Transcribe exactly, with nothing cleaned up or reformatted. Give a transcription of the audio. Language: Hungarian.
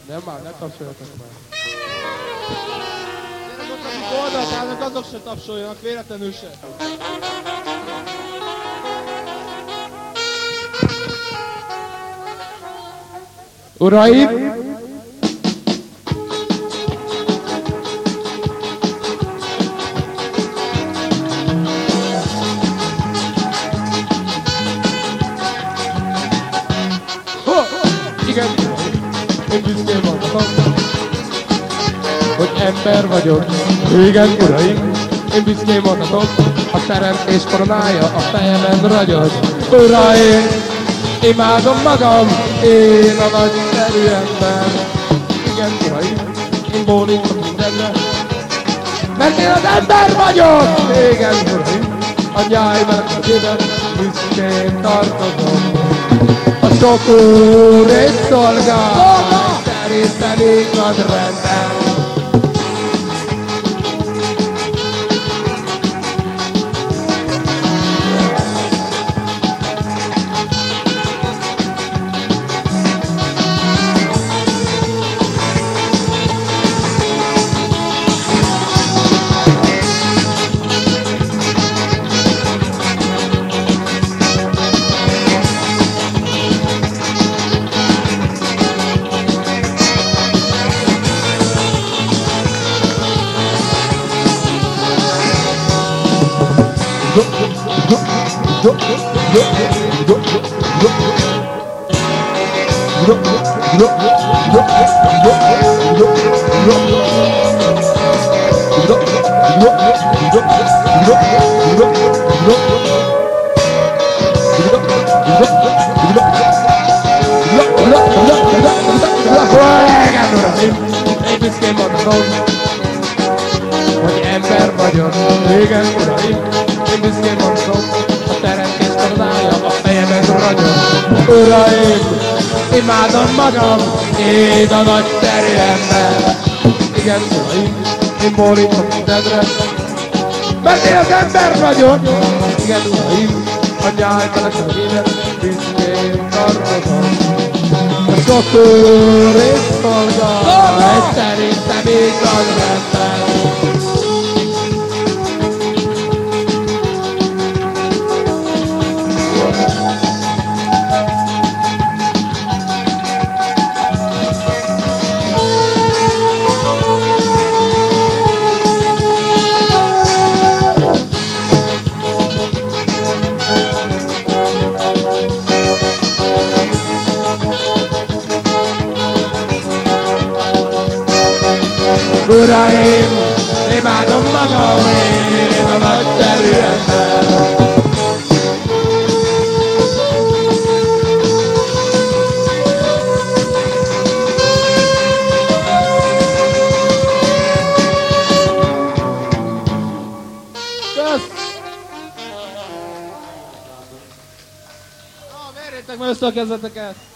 Nem már, ne tapsoljatok már. Azok, akik oldalt állnak, azok se tapsoljanak, véletlenül se. Uraim! Igen, én büszkén mondhatom, hogy ember vagyok. Igen, uraim, én büszkén mondhatom, a teremtés koronája a fejemen ragyog. Uraim, imádom magam, én a nagyszerű ember. Igen, uraim, én bólintok mindenre, mert én az ember vagyok. Igen, uraim, a nyáj melegségében büszkén tartozom. A sok úr és szolgál, szerintem így van rendben. Én büszkén mondhatom, hogy ember vagyok. Igen, uraim, én büszkén mondhatom, a teremtés koronája a fejemen ragyog. Uraim, imádom magam, én a nagyszerű ember. Igen, uraim, én bólintok mindenre, mert én az ember vagyok. Igen, uraim, a nyáj feleségében büszkén tartozom. A sok úr és szolgál, és szerintem így van rendben. Uraim, imádom magam, én a nagyszerű ember. Kösz! Na, verjétek meg össze a kezeteket!